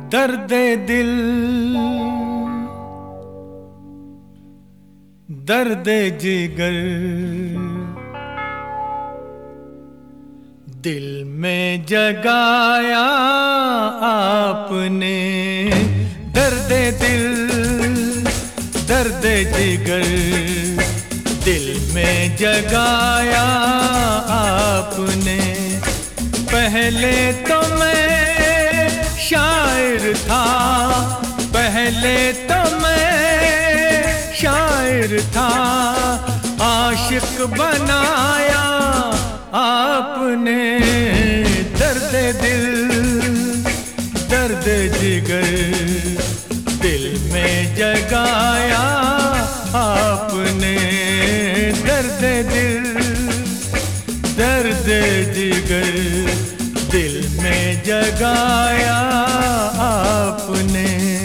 दर्द दिल दर्द जिगर दिल में जगाया आपने। दर्द दिल दर्द जिगर दिल में जगाया आपने। पहले तो मैं शायर था, पहले तो मैं शायर था, आशिक बनाया आपने। दर्द दिल दर्द जिगर दिल में जगाया आपने। दर्द दिल दर्द जिगर दिल में जगाया आपने।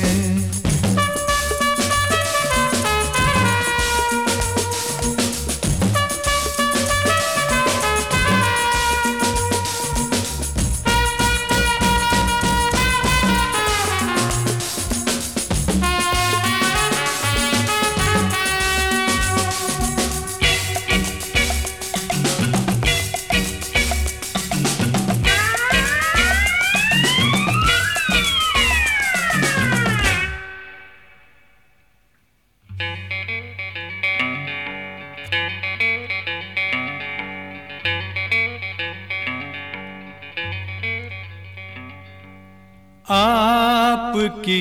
आपकी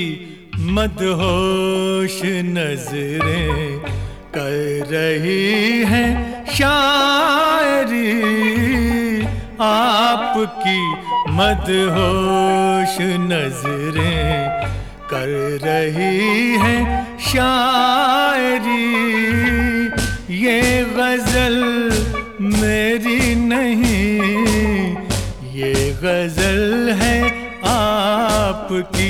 मदहोश नजरें कर रही हैं शायरी। आपकी मदहोश नजरें कर रही हैं शायरी। ये गजल मेरी नहीं, ये गजल है आपकी।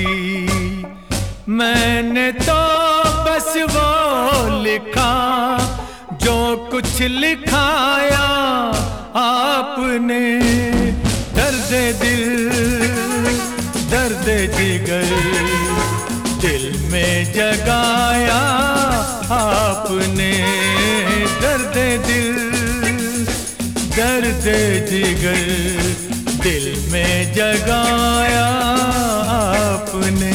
मैंने तो बस वो लिखा जो कुछ लिखाया आपने। दर्द दिल दर्द जिगर दिल में जगाया आपने। दर्द दिल दर्द जिगर दिल में जगाया आपने।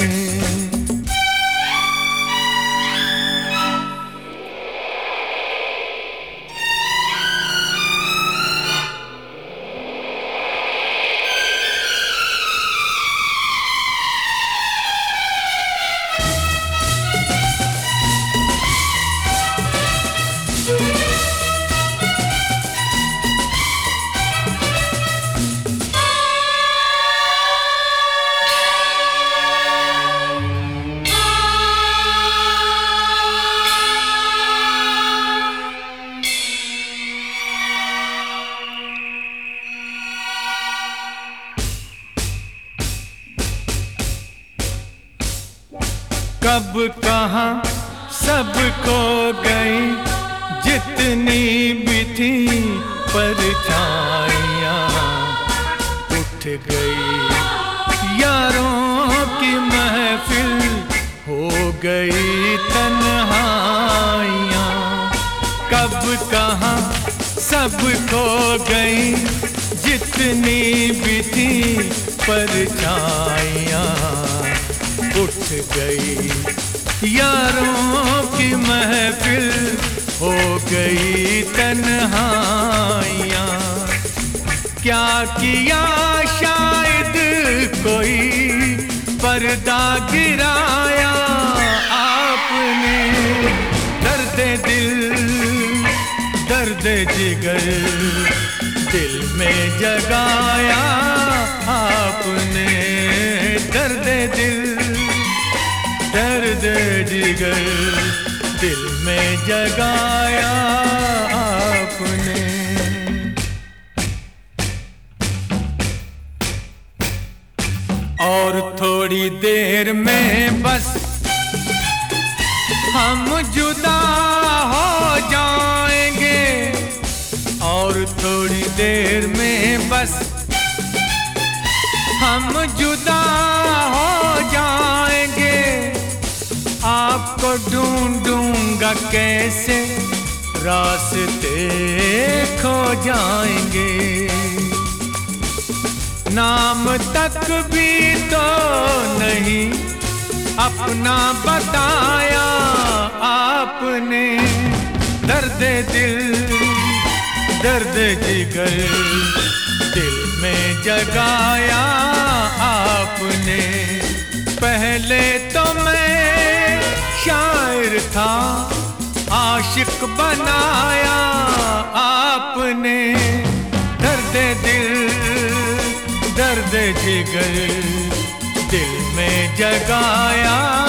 कब कहाँ सब खो गई जितनी भी थी परछाइयाँ। उठ गई यारों की महफिल, हो गई तन्हाइयाँ। कब कहाँ सब खो गई जितनी भी थी परछाइयाँ। उठ गई यारों की महफिल, हो गई तन्हाइयाँ। क्या किया शायद कोई पर्दा गिराया आपने। दर्द दिल दर्द जिगर दिल में जगाया आपने। दर्द दिल दर्द जिगर दिल में जगाया आपने। और थोड़ी देर में बस हम जुदा हो जाएंगे। और थोड़ी देर में बस हम जुदा हो जाएंगे। का कैसे रास्ते खो जाएंगे। नाम तक भी तो नहीं अपना बताया आपने। दर्द दिल दर्द जिगर दिल में जगाया आपने। पहले तो मैं शायर था, आशिक बनाया आपने। दर्द दिल दर्द जिगर दिल में जगाया